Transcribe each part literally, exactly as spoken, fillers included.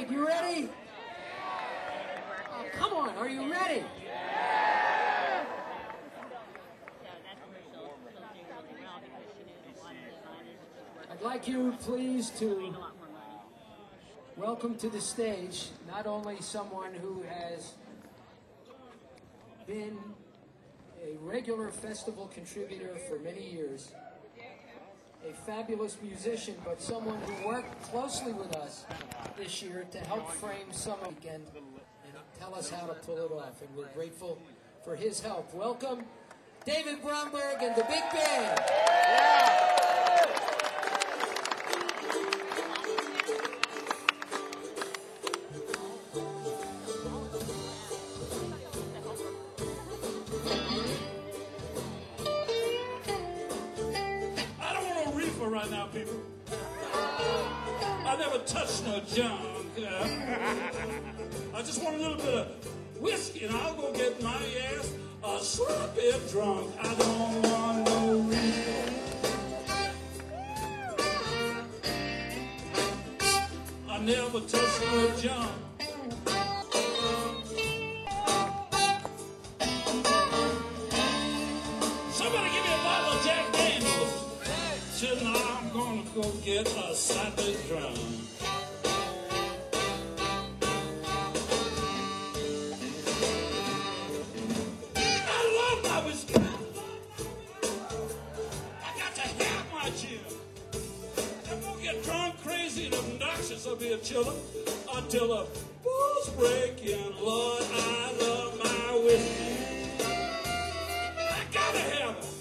right, you ready? Oh, come on, are you ready? I'd like you, please, to welcome to the stage not only someone who has been a regular festival contributor for many years, a fabulous musician, but someone who worked closely with us this year to help frame Summer Weekend and tell us how to pull it off. And we're grateful for his help. Welcome, David Bromberg and the Big Band. Yeah. Right now, people. I never touched no junk. I just want a little bit of whiskey, and I'll go get my ass a sloppy drunk. I don't want no reason. I never touched no junk. Somebody give me a bottle of Jack Daniels. Now I'm gonna go get a sloppy drum. I love my whiskey. I got to have my gin. I'm gonna get drunk, crazy, and obnoxious. I'll be a chiller until the balls break in. Lord, I love my whiskey. I gotta have it.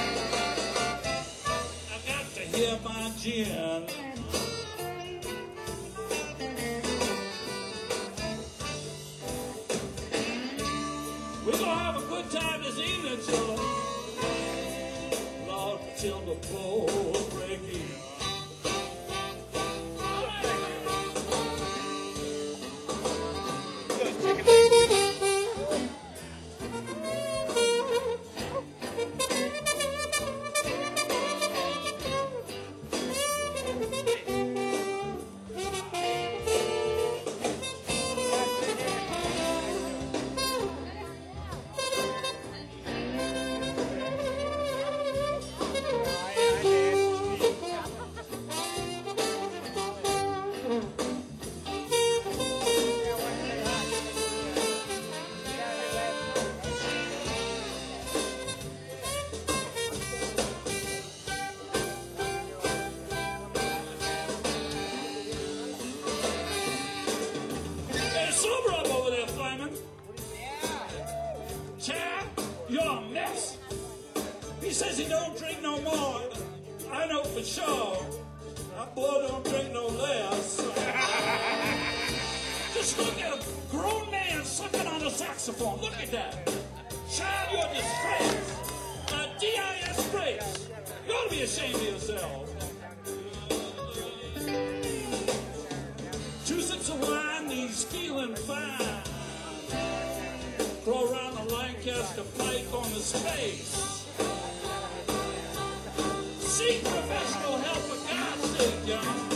Hear my gin. We're gonna have a good time this evening, children. Lord, till the balls break in. Look at that. Child, you're a disgrace. A D I S disgrace. You ought to be ashamed of yourself. Two sips of wine, he's feeling fine. Throw around a Lancaster pipe on his face. Seek professional help for God's sake, young.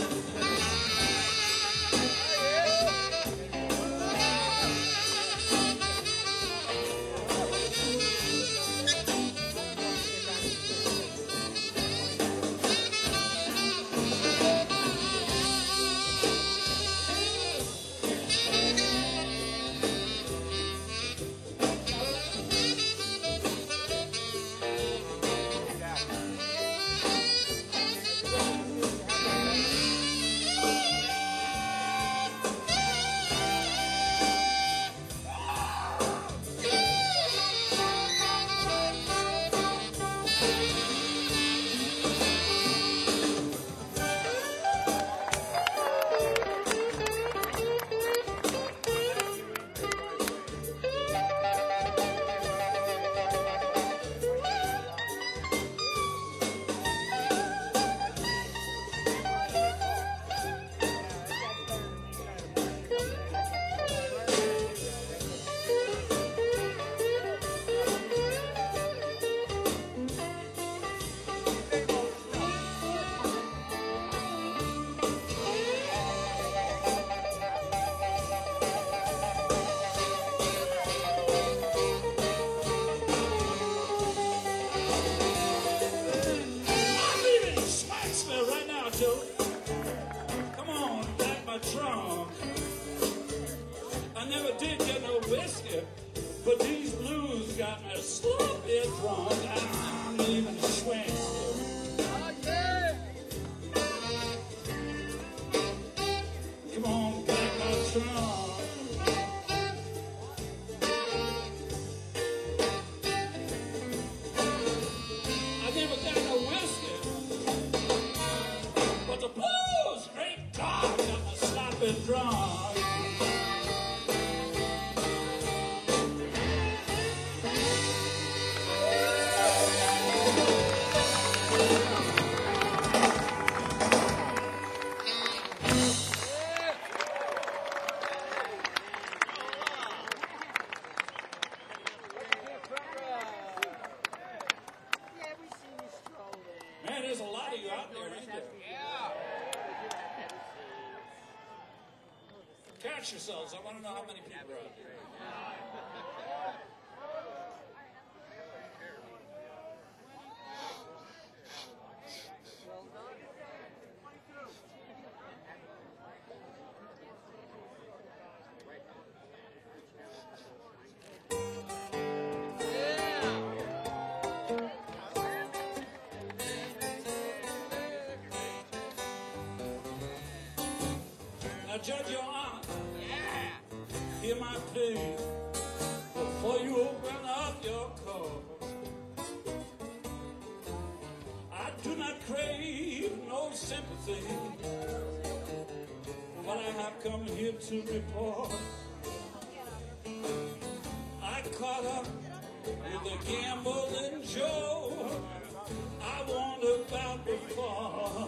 my trunk. I never did get no whiskey, but these blues got me sloppy drunk. I'm leaving swing. Come on, back my trunk. I never got no whiskey, but the blues straight dog got me sloppy drunk. Man, there's a lot of you out there, ain't there? Catch yourselves. I want to know how many people are out there. Now, Judge, Your Honor, hear my plea before you open up your court. I do not crave no sympathy, but I have come here to report. I caught up with a gambling Joe I warned about before.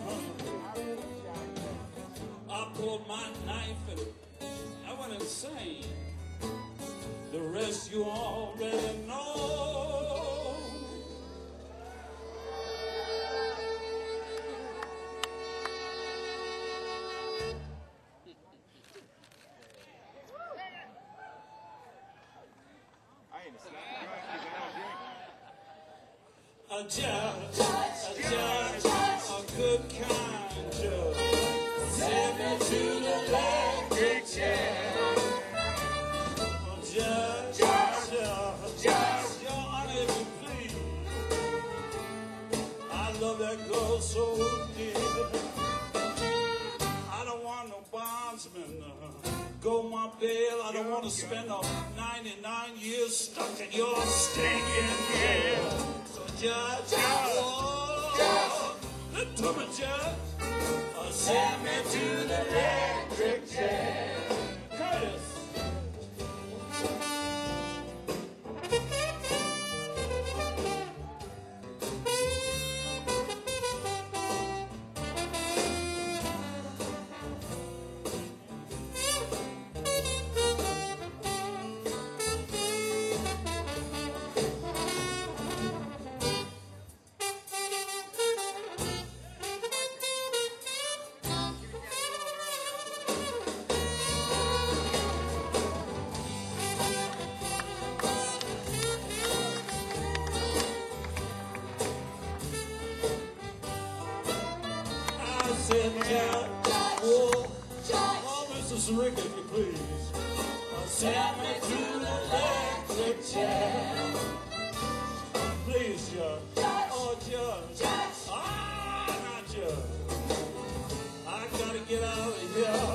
I pulled my knife and I went insane. The rest you already know. A judge, a judge, a good kind judge, sent me to the electric chair. Oh, judge, judge, judge, Your Honor, if you please. I love that girl so dear. I don't want no bondsman uh, go my bail. I don't want to spend uh, ninety-nine years stuck in your stinking jail. So judge, oh, look to me, judge. Send me to the electric chair. Curtis. Said, Judge, oh, oh, Missus Rick, if you please, uh, send me to the electric chair. Please, Judge, oh, Judge, ah, not Judge, I gotta get out of here.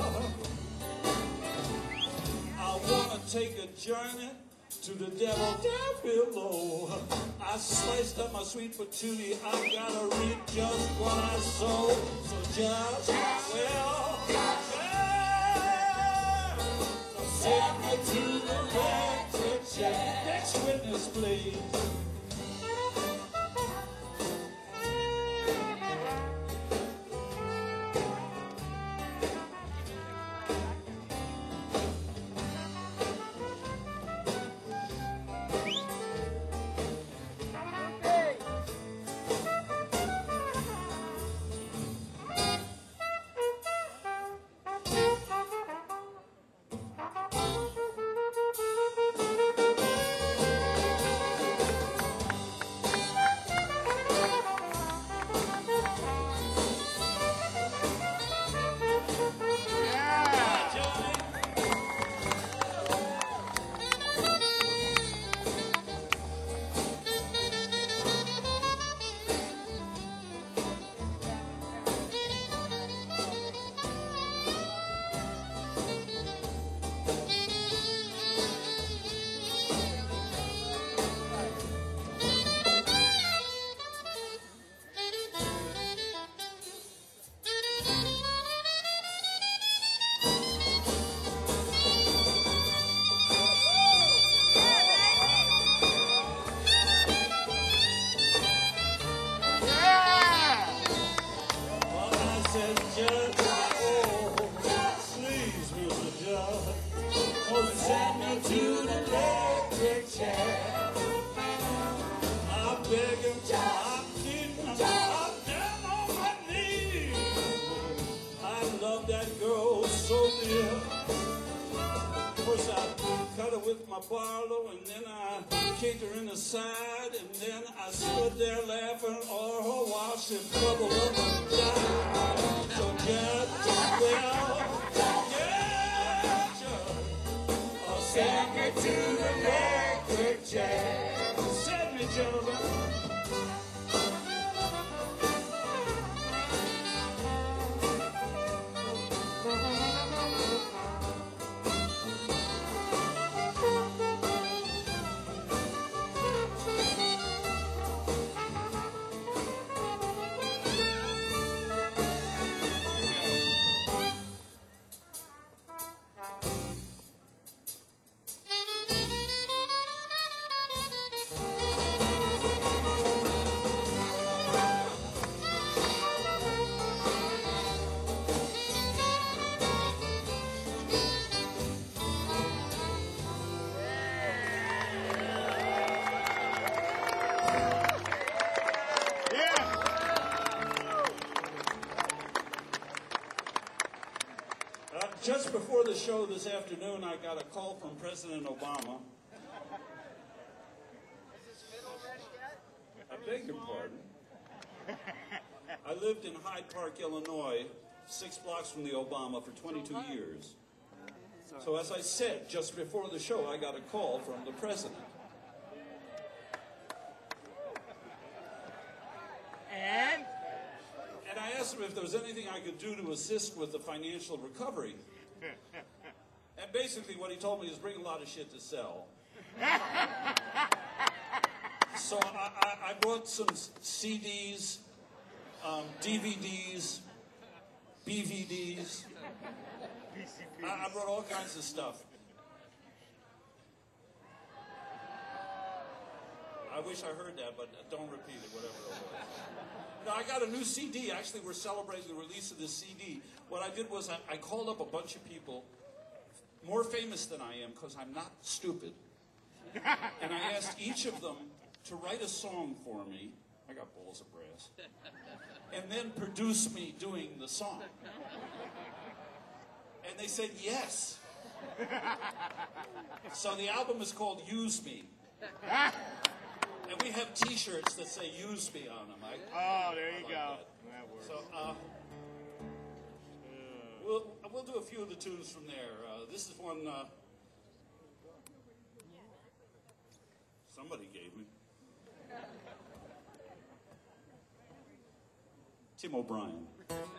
I wanna take a journey to the devil down below. I sliced up my sweet patootie. I gotta reap just what I sow. So judge, well, yeah. So send me to the electric chair. Next witness, please. so dear. First I cut her with my Barlow, and then I kicked her in the side, and then I stood there laughing all her while she bubbled up and died. So get well, get you. I'll send me to the electric chair. Send me, gentlemen. Just before the show this afternoon, I got a call from President Obama. I beg your pardon. I lived in Hyde Park, Illinois, six blocks from the Obama for twenty-two years. So as I said, just before the show, I got a call from the president. And? And I asked him if there was anything I could do to assist with the financial recovery. And basically what he told me is bring a lot of shit to sell. So I, I, I brought some C Ds, um, D V Ds, B V Ds. I, I brought all kinds of stuff. I wish I heard that, but don't repeat it, whatever it was. No, I got a new C D. Actually, we're celebrating the release of this C D. What I did was I, I called up a bunch of people more famous than I am, because I'm not stupid. And I asked each of them to write a song for me. I got balls of brass. And then produce me doing the song. And they said yes. So the album is called Use Me. And we have T-shirts that say "Use Me" on them. I, oh, there you like go. That. That works. So uh, we'll we'll do a few of the tunes from there. Uh, this is one uh, somebody gave me. Tim O'Brien.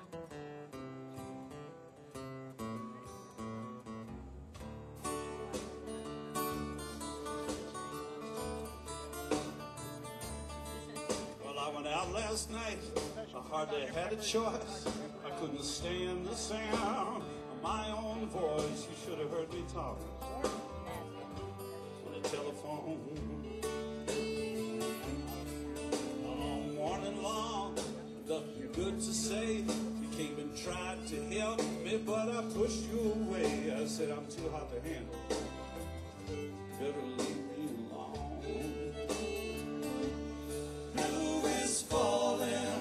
Out last night, I hardly had a choice. I couldn't stand the sound of my own voice. You should have heard me talking on the telephone all morning long. Nothing good to say. You came and tried to help me, but I pushed you away. I said I'm too hot to handle. Better leave me alone. Blue is falling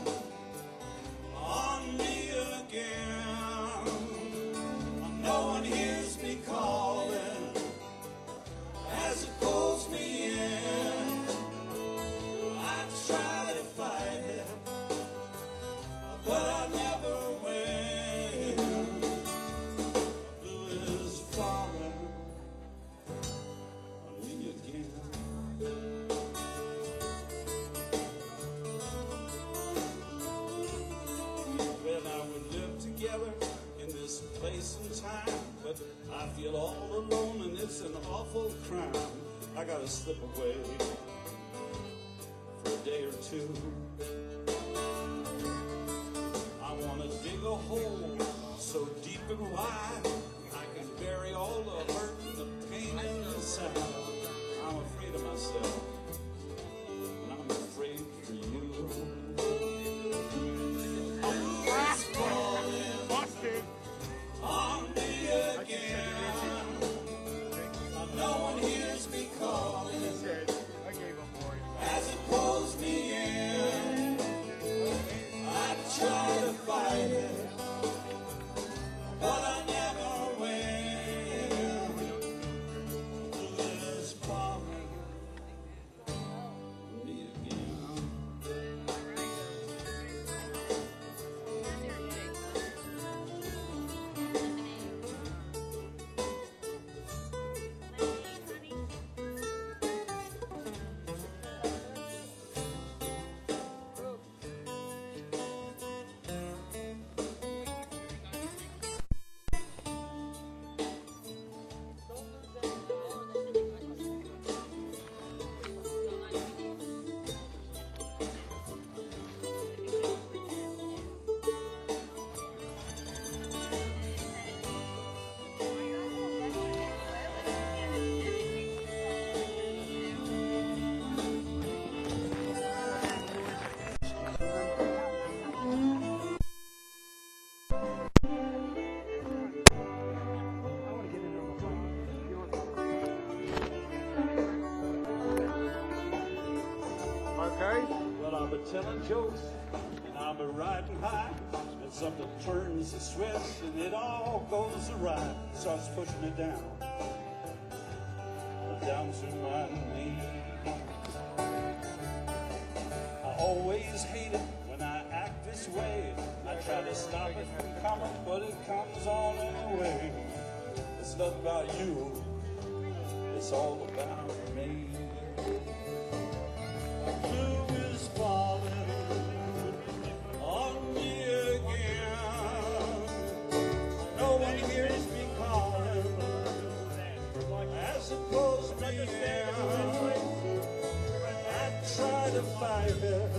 on me again. No one hears me calling as it pulls me in. I try to fight it, but I never win. Blue is falling on me again. Together in this place and time, but I feel all alone and it's an awful crime. I gotta slip away for a day or two. I wanna dig a hole so deep and wide I can bury all the hurt and the pain inside. I'm afraid of myself and I'm afraid for you. On me again. No one hears me calling as it pulls me in. I try to fight it, but I never telling jokes, and I'll be riding high, and something turns the switch, and it all goes awry. Starts pushing it down, down to my knees. I always hate it when I act this way. I try to stop it from coming, but it comes on anyway. It's not about you, it's all about me. Blue is falling on me again. No one hears me calling as it pulls me in. I try to fight it,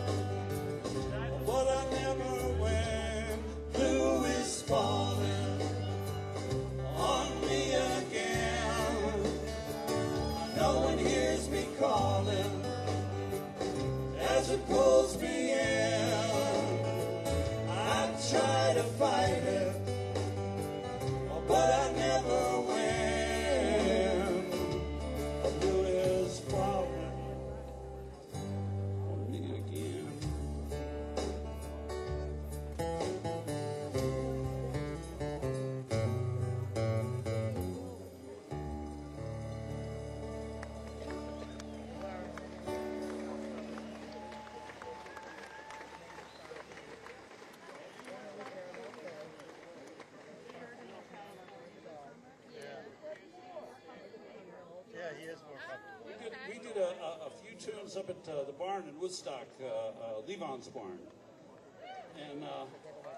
but I never win. Blue is falling on me again. No one hears me calling as it pulls me in. I try to fight it, but I never win. Blue is falling on me again. Yeah, he is more comfortable. We did, we did a, a, a few tunes up at uh, the barn in Woodstock, uh, uh, Levon's barn. And uh,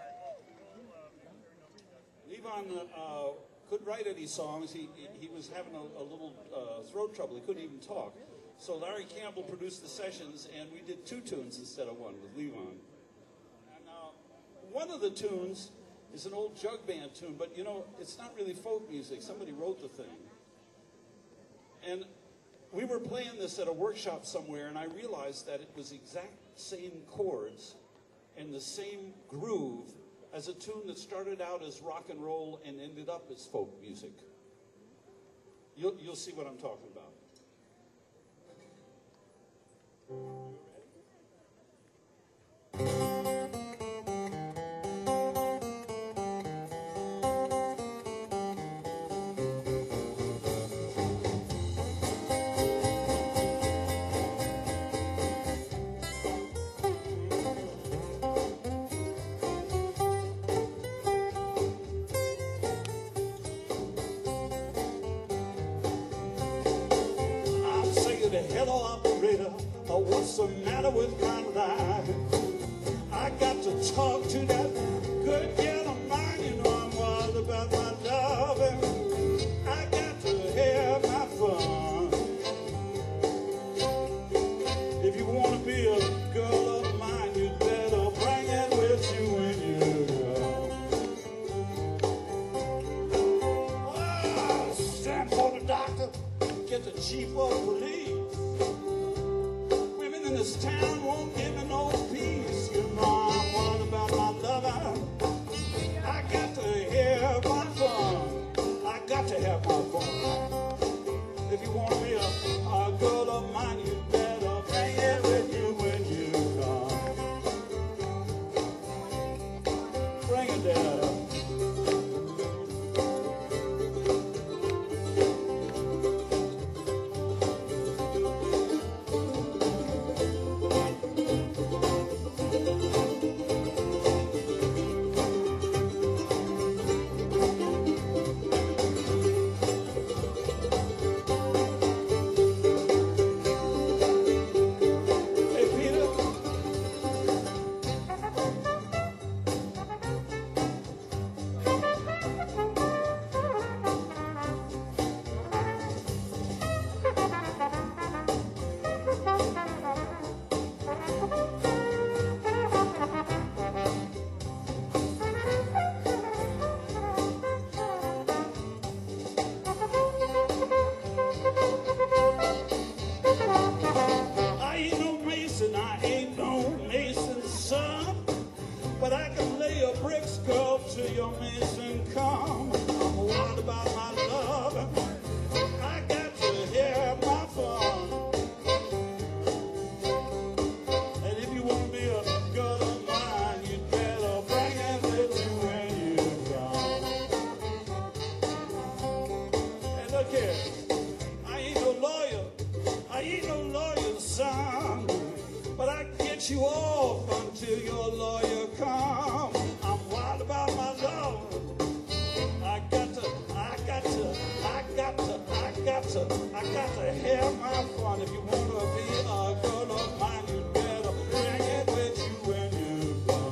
Levon uh, couldn't write any songs. He, he was having a, a little uh, throat trouble. He couldn't even talk. So Larry Campbell produced the sessions, and we did two tunes instead of one with Levon. And uh, one of the tunes is an old jug band tune, but you know, it's not really folk music. Somebody wrote the thing. And we were playing this at a workshop somewhere, and I realized that it was exact same chords and the same groove as a tune that started out as rock and roll and ended up as folk music. You'll, you'll see what I'm talking about. Hello, operator, oh, what's the matter with my life? I got to talk to that good girl of mine. You know I'm wild about my love, and I got to have my fun. If you want to be a girl of mine, you better bring it with you when you go. Oh, stand for the doctor, get the chief of police. This town won't give me no peace. You know I'm worried about my lover. I got to have my fun. I got to have my fun. If you want to be a, a girl of mine, you better bring it with you when you come. Bring it down. look here. I ain't no lawyer. I ain't no lawyer, son. But I can get you off until your lawyer come. I'm wild about my love. I got to, I got to, I got to, I got to, I got to have my fun. If you want to be a girl of mine, you better bring it with you when you come.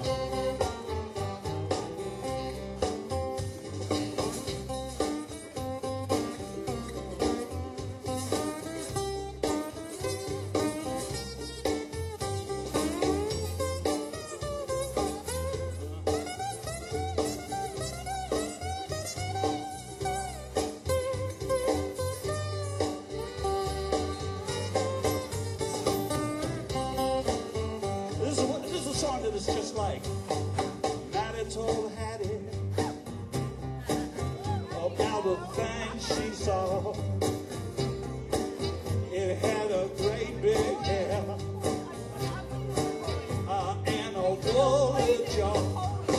This is, a, this is a song that is just like Matty told Hattie about the thing she saw. It had a great big hair uh, and a woolly jaw.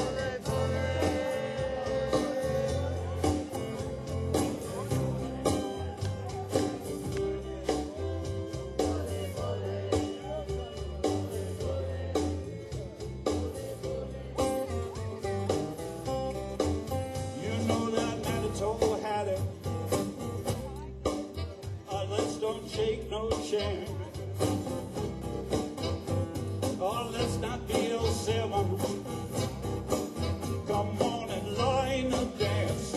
You know that Manitoba had it. Uh, let's don't shake no shame. Oh, let's not be oh seven. Come on and line a dance.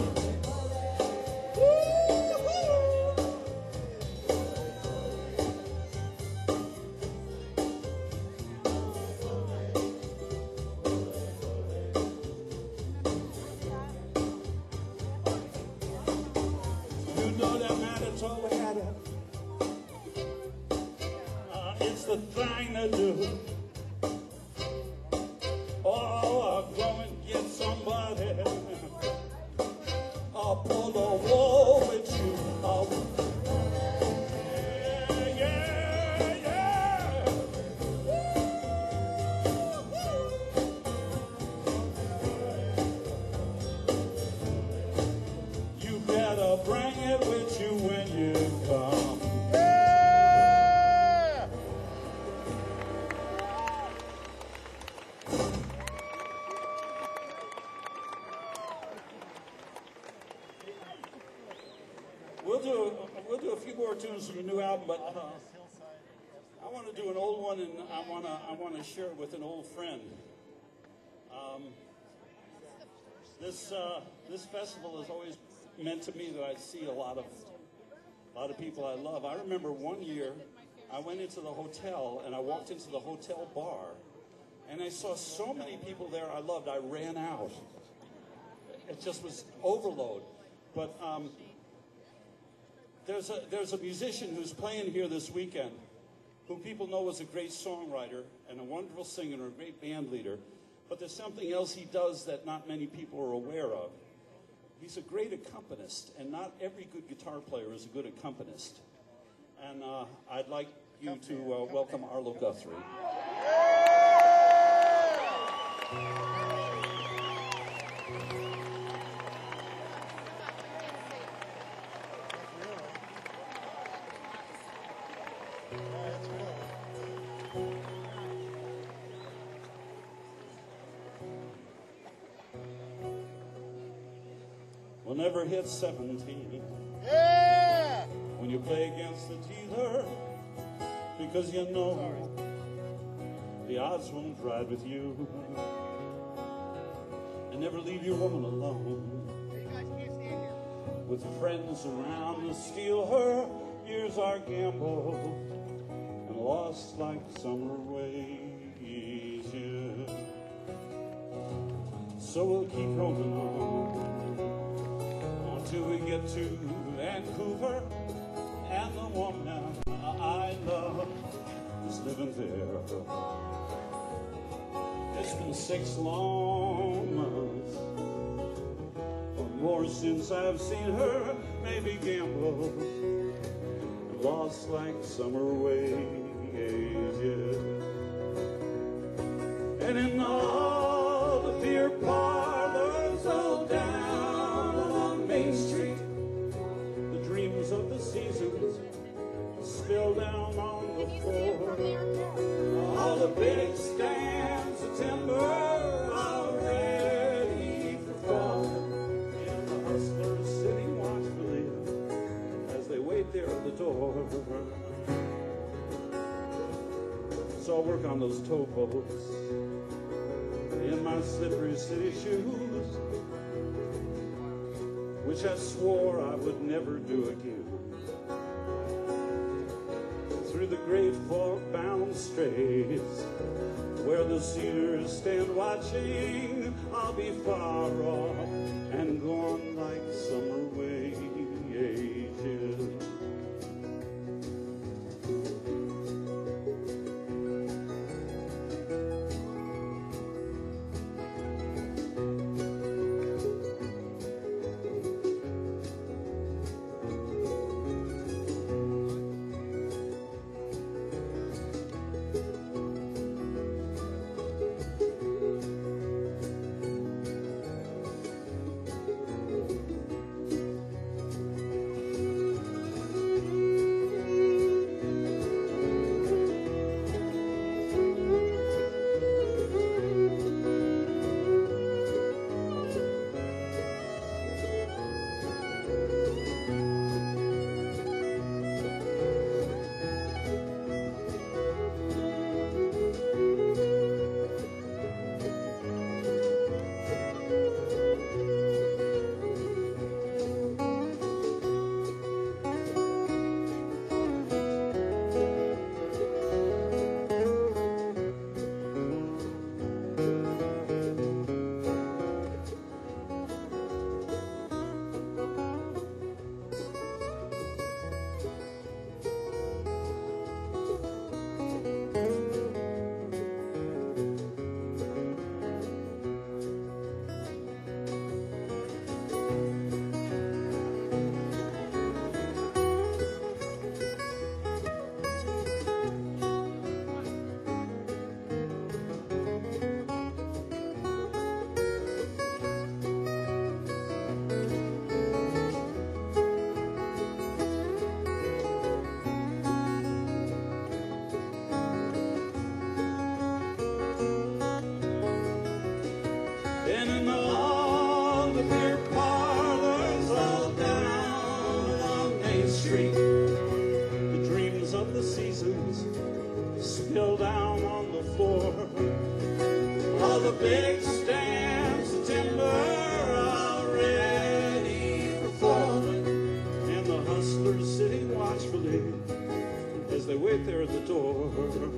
You know that Manitoba had it. Uh, it's the thing to do. Oh, go and get somebody. I'll pull the wall with you. Oh, yeah, yeah, yeah. You better bring it with you when you come. Yeah! We'll do we'll do a few more tunes from the new album, but uh, I want to do an old one, and I want to I want to share it with an old friend. Um, this uh, this festival has always meant to me that I see a lot of a lot of people I love. I remember one year I went into the hotel and I walked into the hotel bar, and I saw so many people there I loved. I ran out. It just was overload. But um, there's a there's a musician who's playing here this weekend, who people know is a great songwriter and a wonderful singer and a great band leader. But there's something else he does that not many people are aware of. He's a great accompanist, and not every good guitar player is a good accompanist. And uh, I'd like you to uh, welcome Arlo Guthrie. We'll never hit seventeen Yeah! when you play against the dealer, because you know the odds won't ride with you, and never leave your woman alone with friends around to steal her. Here's our gamble, and lost like summer waves, yeah. So we'll keep rolling on till we get to Vancouver, and the woman I love is living there. It's been six long months or more since I've seen her, maybe gambled and lost like summer waves, yeah. And in all the beer parlors all down along Main Street, the So I work on those towboats in my slippery city shoes, which I swore I would never do again. Through the great fog-bound straits, where the cedars stand watching, I'll be far off and gone like summer wages. Spill down on the floor. All the big stamps of timber already performing, and the hustlers sitting watchfully as they wait there at the door.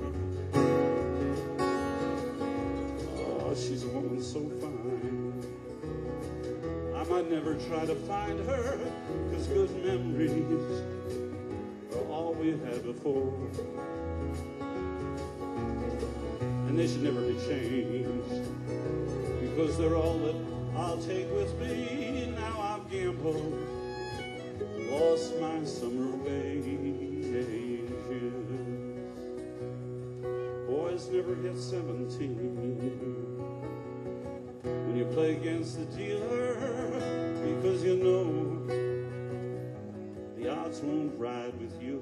Oh, she's a woman so fine, I might never try to find her, 'cause good memories are all we had before. And they should never be changed, because they're all that I'll take with me. Now I've gambled, lost my summer wages. Boys never hit seventeen when you play against the dealer, because you know the odds won't ride with you.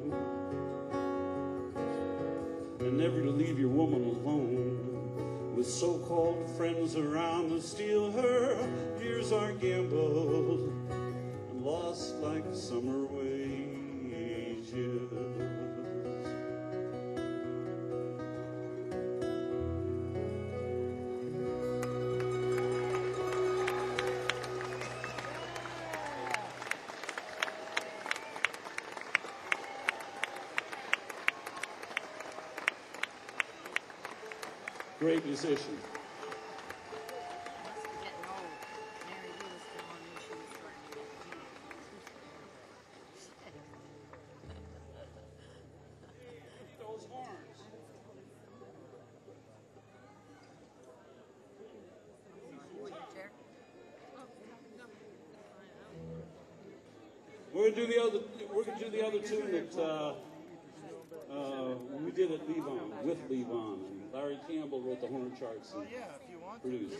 And never to leave your woman alone with so-called friends around to steal her. Years are gambled and lost like summer wages. Great musician. Those horns. We're gonna do the other. We're gonna do the other tune that uh, uh, we did at Levon with Levon. Larry Campbell wrote the horn charts and produced.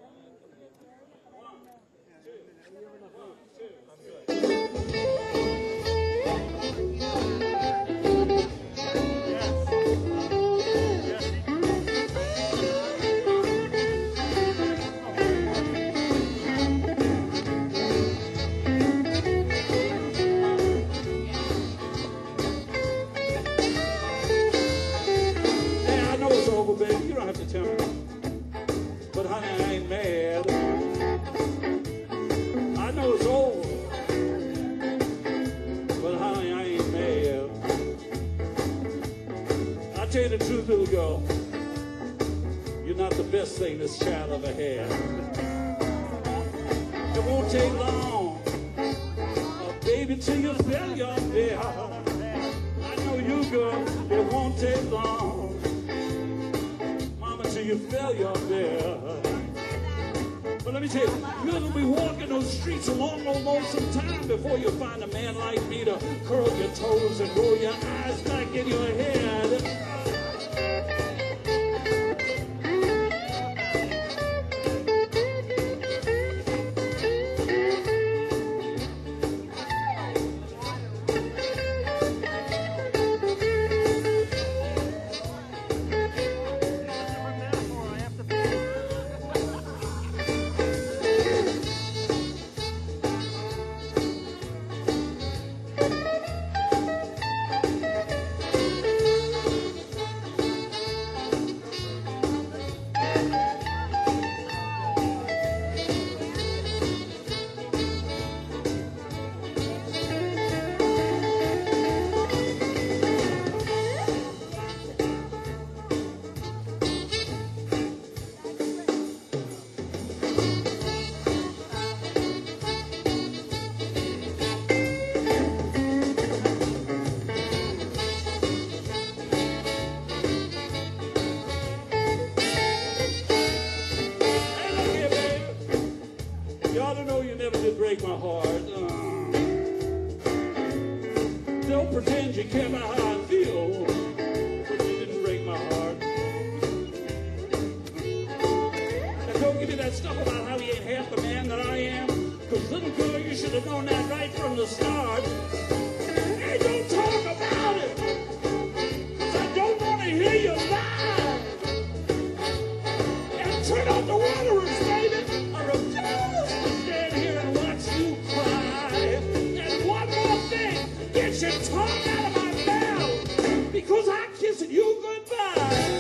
I'm good. but honey, I ain't mad. I know it's old, but honey, I ain't mad. I tell you the truth, little girl, you're not the best thing this child ever had. It won't take long, uh, baby, till you feel your dear. I know you, girl, it won't take long, mama, till you feel your dear. But let me tell you, you're gonna be walking those streets a long, long, lonesome time before you find a man like me to curl your toes and roll your eyes back in your head. Break my heart. Uh, don't pretend you care about how I feel, but you didn't break my heart. And don't give me that stuff about how you ain't half the man that I am, because little girl, you should have known that right from the start. Hey, don't talk about it, because I don't want to hear you lie. And turn out the waterers, baby. I refuse to stand here and watch you cry. And one more thing, get your tongue out of my mouth, because I'm kissing you goodbye.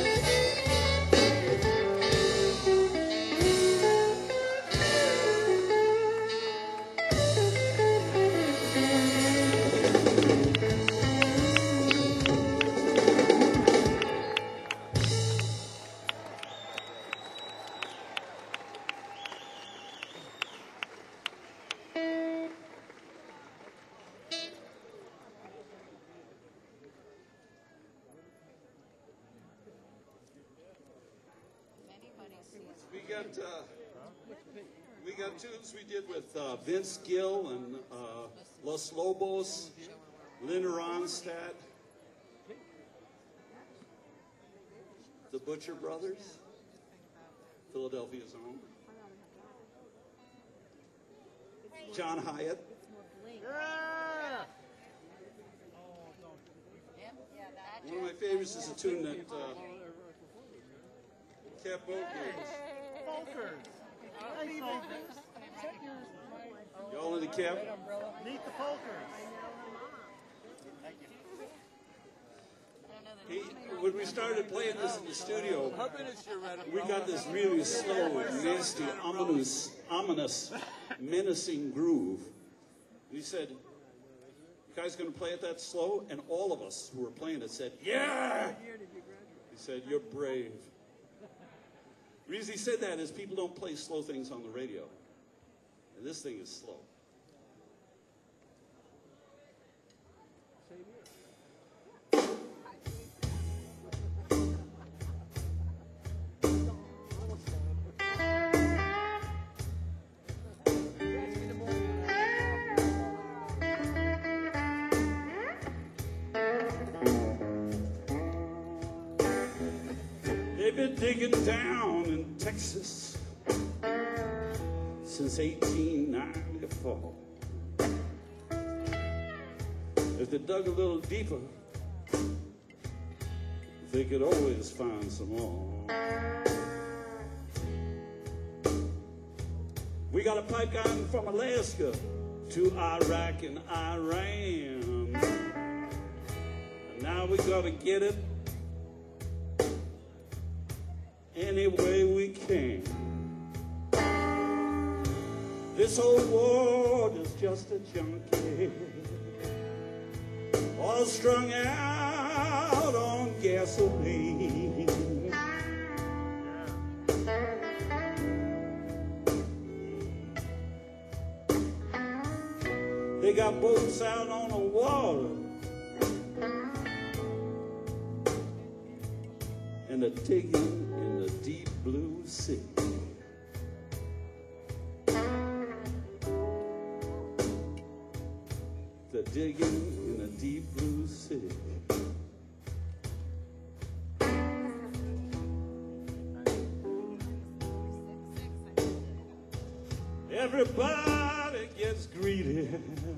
We got uh, we got tunes we did with uh, Vince Gill and uh, Los Lobos, Linda Ronstadt, the Butcher Brothers, Philadelphia's own, John Hyatt. One of my favorites is a tune that uh, Cap Boat gave. Y'all in the cab? Meet the Folkers. He, when we started playing this in the studio, we got this really slow, nasty, ominous, ominous, menacing groove. And he said, "You guys going to play it that slow?" And all of us who were playing it said, "Yeah!" He said, "You're brave." The reason he said that is people don't play slow things on the radio. And this thing is slow. They've been digging down in Texas since eighteen ninety-four. If they dug a little deeper, they could always find some more. We got a pipeline from Alaska to Iraq and Iran. And now we gotta get it any way we can. This old world is just a junkie, all strung out on gasoline. They got boats out on the water, and they're digging in the deep blue sea. They're digging in the deep blue sea. Everybody gets greedy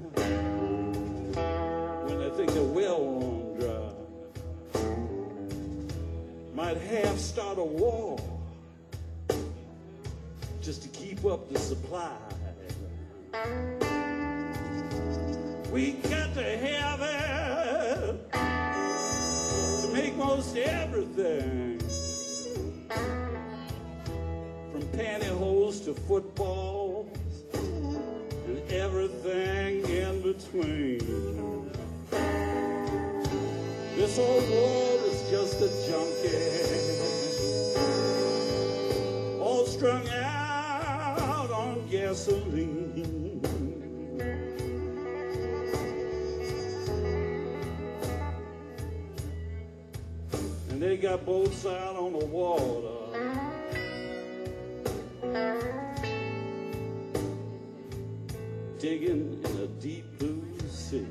when they think the well won't dry. Might half start a war just to keep up the supply. We got to have it to make most everything, from pantyhose to footballs and everything in between. This old world is just a junkie, all strung out on gasoline. And they got boats out on the water, digging in a deep blue sea.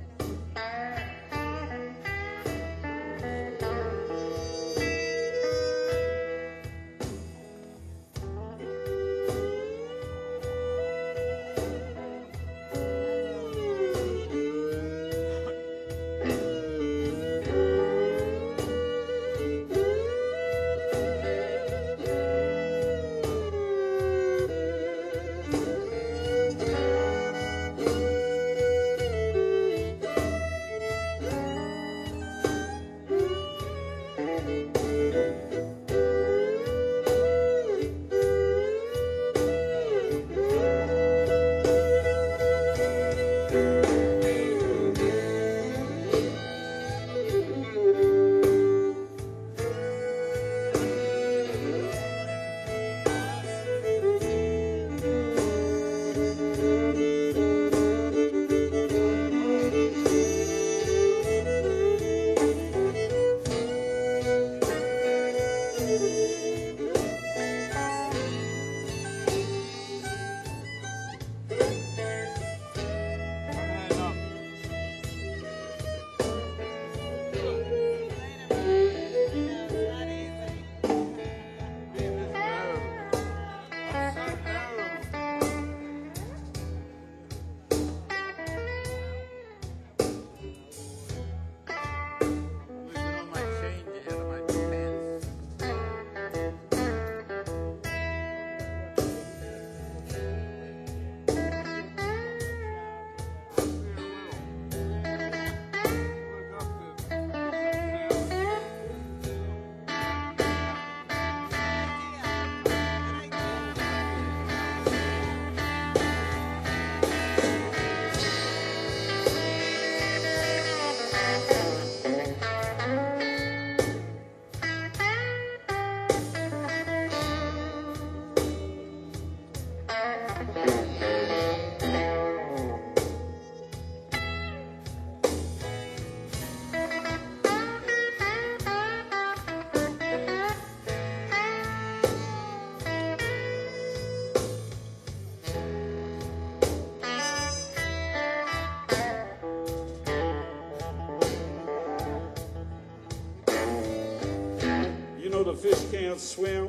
The fish can't swim,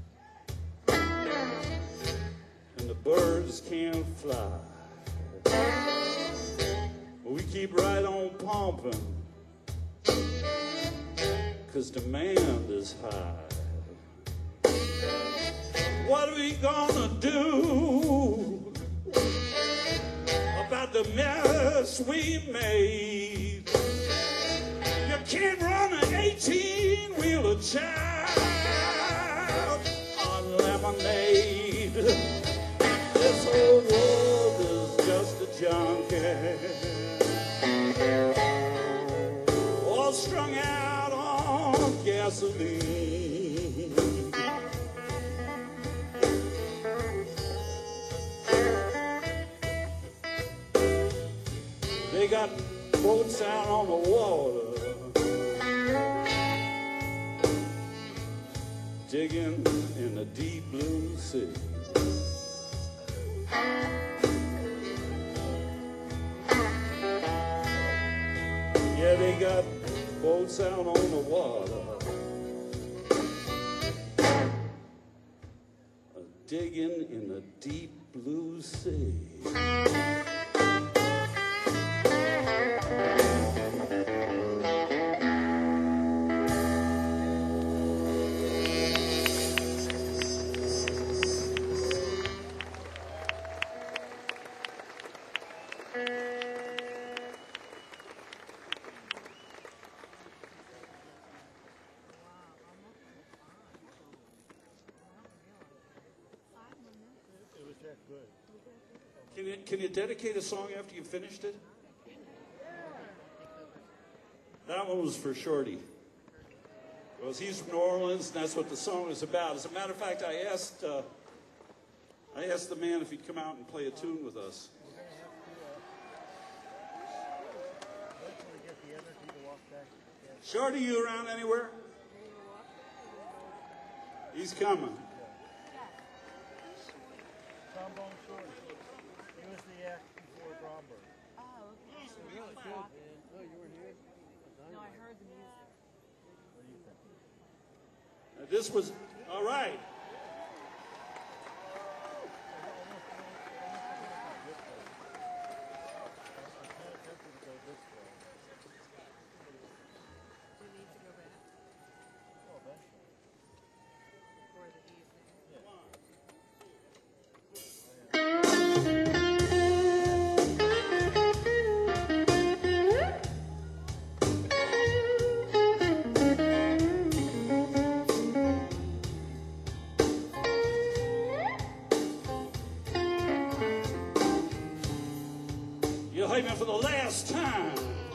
and the birds can't fly. But we keep right on pumping, 'cause demand is high. What are we gonna do about the mess we made? You can't run an eighteen-wheeler child on lemonade. This old all strung out on gasoline. They got boats out on the water, digging in the deep blue sea. Yeah, they got boats out on the water, digging in the deep blue sea. Can you, can you dedicate a song after you finished it? That one was for Shorty. Because he's from New Orleans, and that's what the song is about. As a matter of fact, I asked, uh, I asked the man if he'd come out and play a tune with us. Shorty, you around anywhere? He's coming. Trombone Shorty. He was the act before Bromberg. Oh, okay. So really good, man. Oh, you were here? No, I heard the music. What do you think? Uh, this was, all right. We need to go back Oh, eventually. for the evening. You heard me for the last time.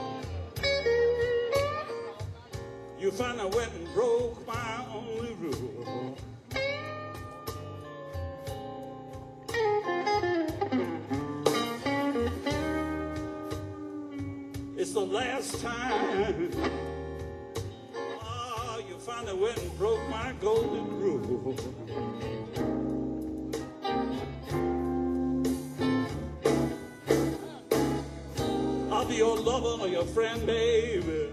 You finally went and broke my only rule. It's the last time. Ah, you finally went and broke my golden rule. I'll be your lover or your friend, baby.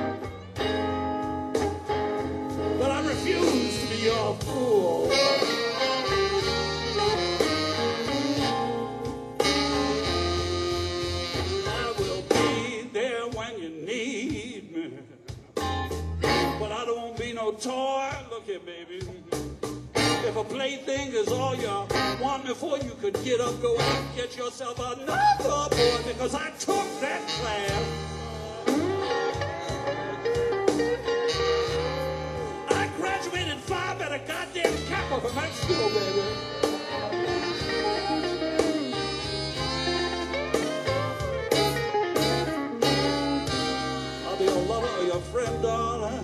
But I refuse to be your fool. I will be there when you need me. But I don't want to be no toy. Look here, baby. If a plaything is all you want before you could get up, go out and get yourself another boy, because I took that class. I graduated five at a goddamn Kappa from that school, baby. I'll be your lover or your friend, darling.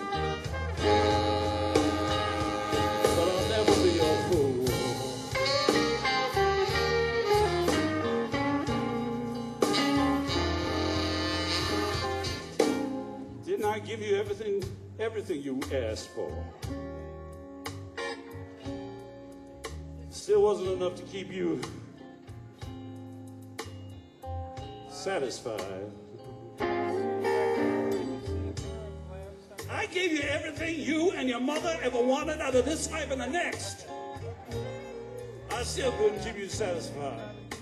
Didn't I give you everything, everything you asked for? Still wasn't enough to keep you satisfied. I gave you everything you and your mother ever wanted out of this life and the next. I still couldn't keep you satisfied.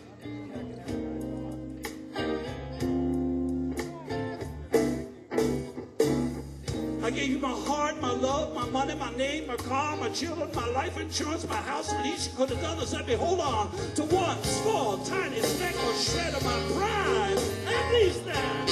I gave you my heart, my love, my money, my name, my car, my children, my life insurance, my house, and least you could have done is let me hold on to one small, tiny speck or shred of my pride. At least that.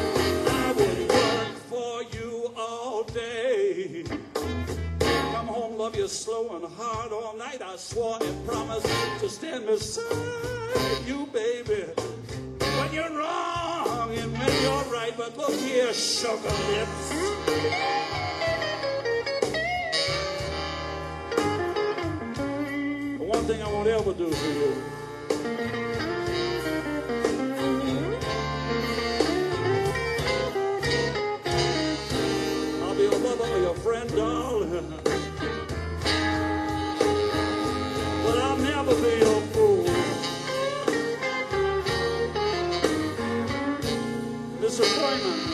I would work for you all day. Come home gonna love you slow and hard all night. I swore and promised to stand beside you, baby. When you're wrong and when you're right, but look here, sugar lips. The one thing I won't ever do for you. I'll be your lover, your friend, darling. But I'll never be your fool. Disappointment.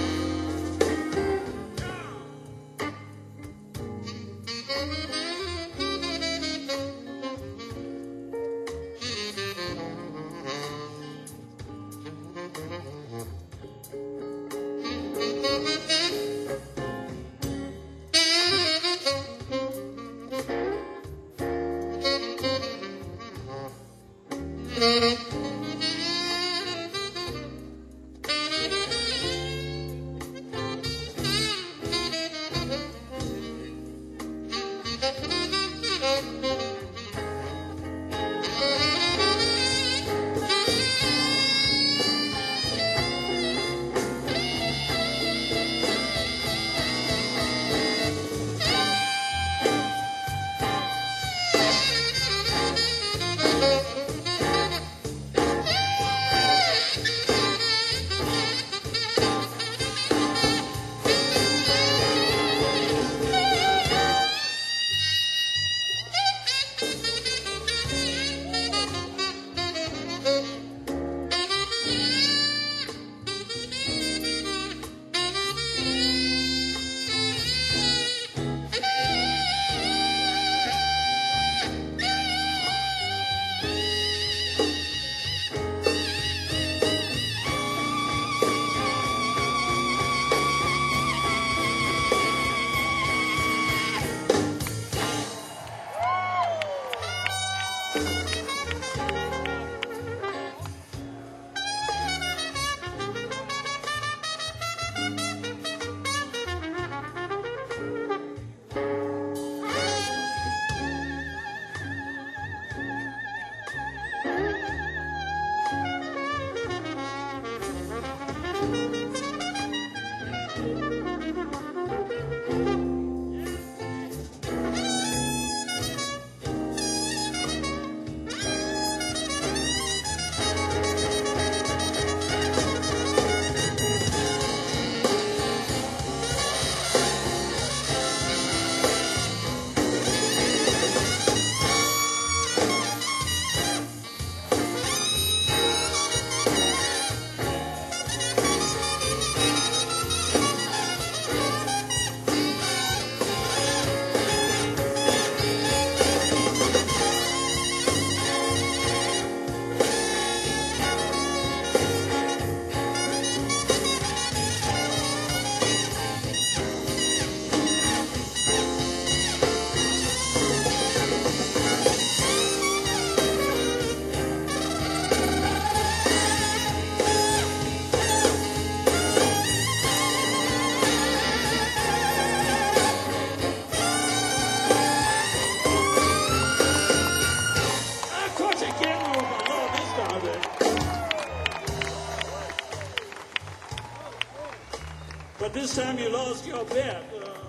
But this time you lost your bet.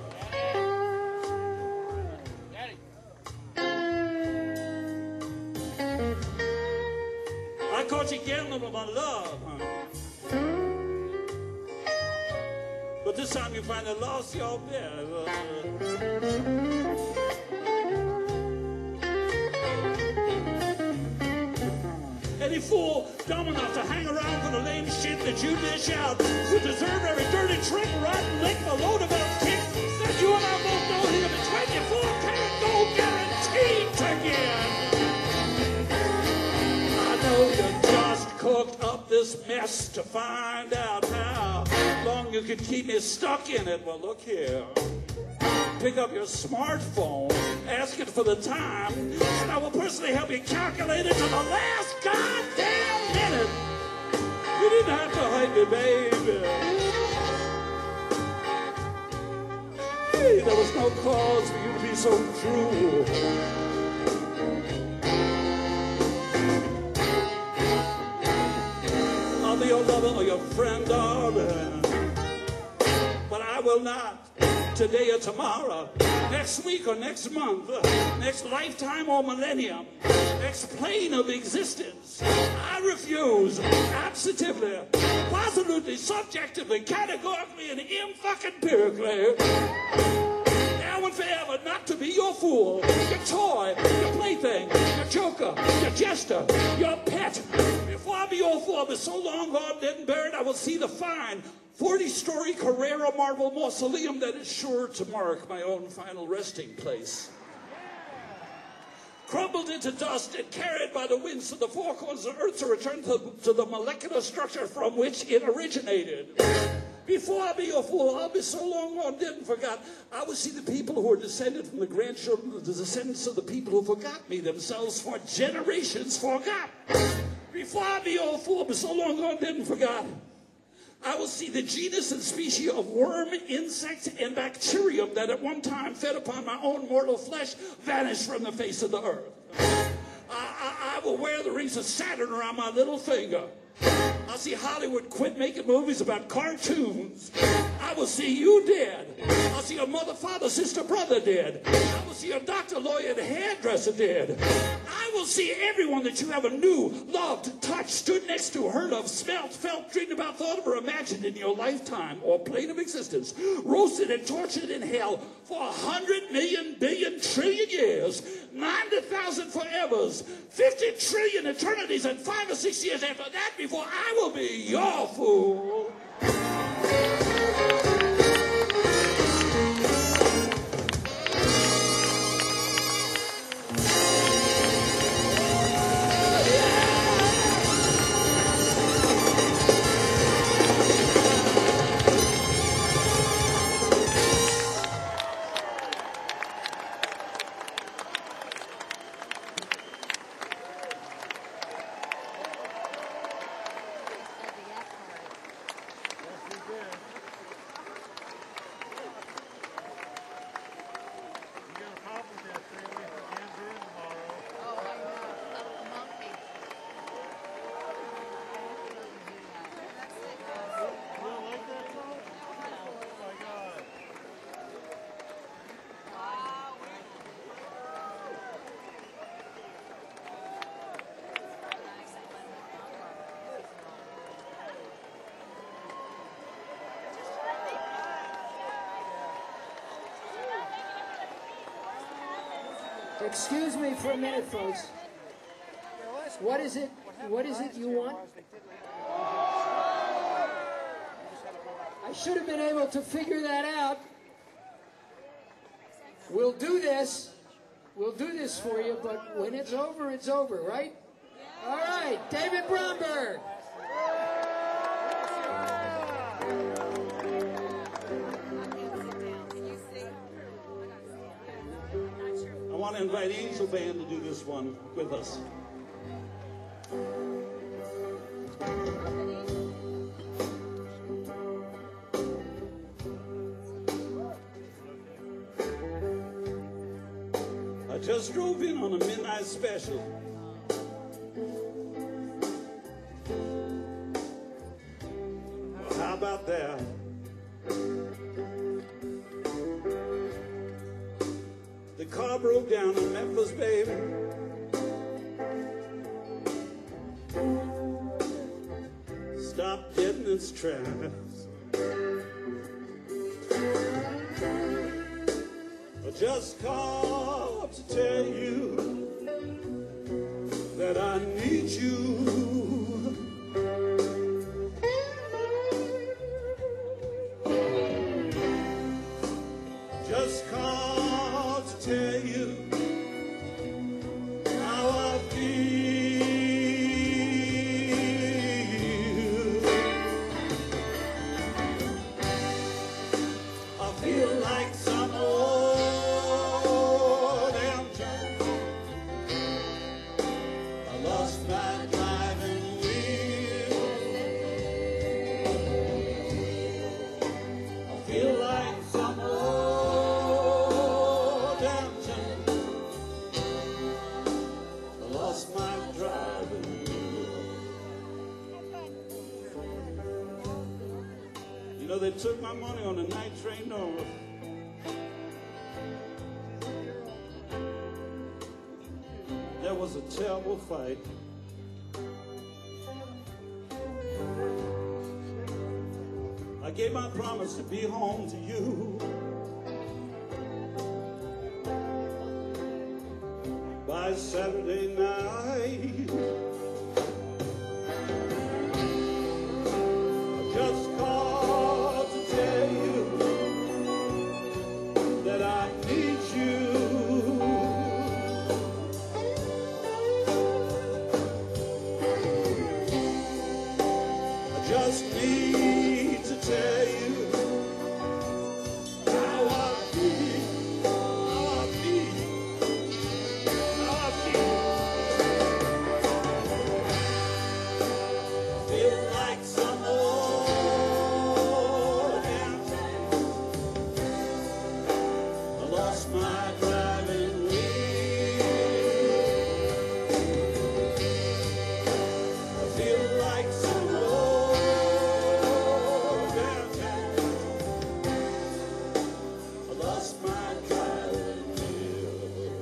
Uh, I caught you gambling with my love, honey. But this time you finally lost your bet. Uh, Any fool dumb enough to hang around for the lame shit that you dish out would deserve every dirty trick, rotten lick, a load of a kick that you and I both know here the twenty-four karat gold guaranteed to get. I know you just cooked up this mess to find out how long you could keep me stuck in it. Well, look here. Pick up your smartphone, ask it for the time, and I will personally help you calculate it to the last goddamn minute. You didn't have to hide me, baby. Hey, there was no cause for you to be so true. I'll be your lover or your friend, darling, but I will not today or tomorrow, next week or next month, next lifetime or millennium, next plane of existence. I refuse, absolutely, positively, subjectively, categorically, and empirically, now and forever, not to be your fool, your toy, your plaything, your joker, your jester, your pet. Before I be your fool, I'll be so long gone, dead and buried, I will see the fine forty-story Carrera marble mausoleum that is sure to mark my own final resting place. Crumbled into dust and carried by the winds to the four corners of Earth to return to, to the molecular structure from which it originated. Before I be your fool, I'll be so long gone, dead and forgot. I will see the people who are descended from the grandchildren of the descendants of the people who forgot me themselves for generations forgot. Before I be your fool, I'll be so long gone, dead and forgot. I will see the genus and species of worm, insect, and bacterium that at one time fed upon my own mortal flesh vanish from the face of the earth. I, I, I will wear the rings of Saturn around my little finger. I'll see Hollywood quit making movies about cartoons. I will see you dead. I'll see your mother, father, sister, brother dead. I will see your doctor, lawyer, and hairdresser dead. I will see everyone that you ever knew, loved, touched, stood next to, heard of, smelt, felt, dreamed about, thought of, or imagined in your lifetime or plane of existence, roasted and tortured in hell for a hundred million billion trillion years, ninety thousand forevers, fifty trillion eternities, and five or six years after that before I will be your fool. Excuse me for a minute, folks. What is it? What is it you want? I should have been able to figure that out. We'll do this. We'll do this for you, but when it's over, it's over, right? All right, David Bromberg. I want to invite Angel Band to do this one with us. I just drove in on a midnight special. Well, how about that? The car broke down in Memphis, baby. Stopped dead in its tracks. I just called to tell you that I need you. Just called to tell you how I feel. I feel like some old damn junk. I lost my driving wheel. I feel like some old damn they took my money on the night train north. There was a terrible fight. I gave my promise to be home to you by Saturday night. I just called to tell you that I need you. I just need to tell you how I feel, how I feel, how I feel. I feel like some old damn. I lost my driving wheel. I feel like some old damn time. I lost my driving wheel.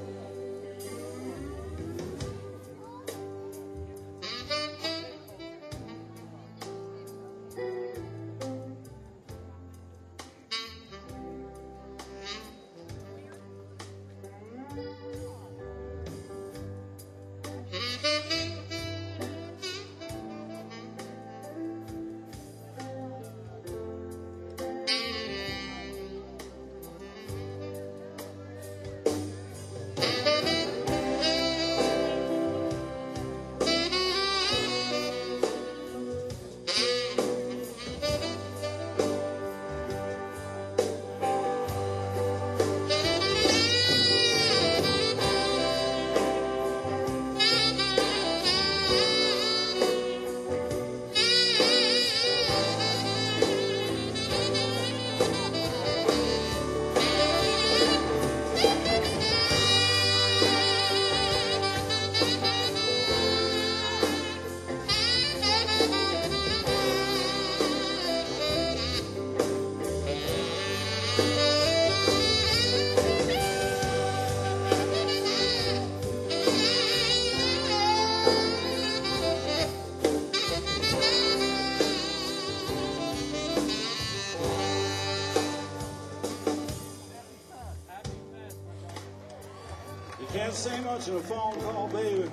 You can't say much in a phone call, baby.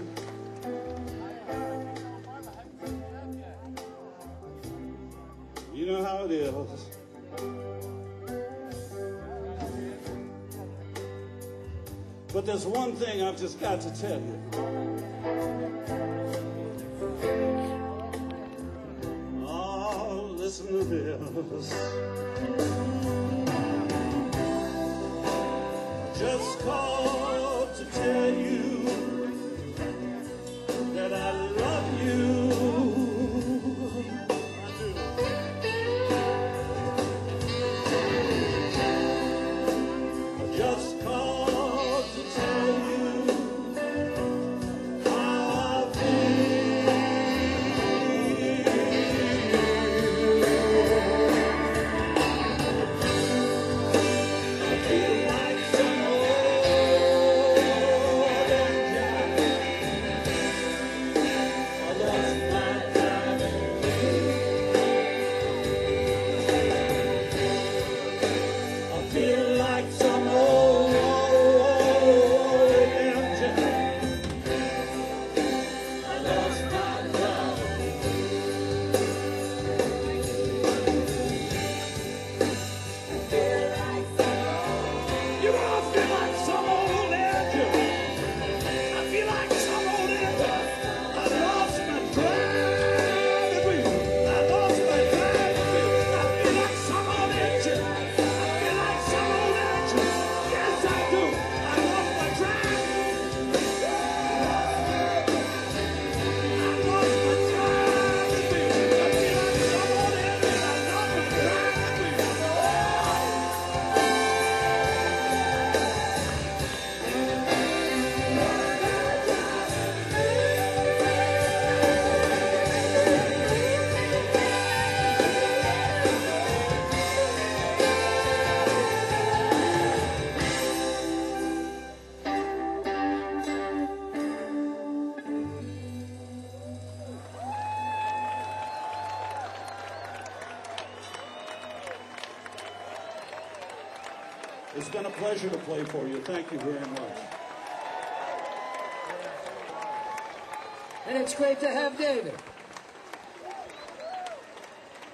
You know how it is. But there's one thing I've just got to tell you. Oh, listen to this. Just called to tell you that I love you. I just called to tell you how I feel. I feel like some old It's been a pleasure to play for you. Thank you very much. And it's great to have David.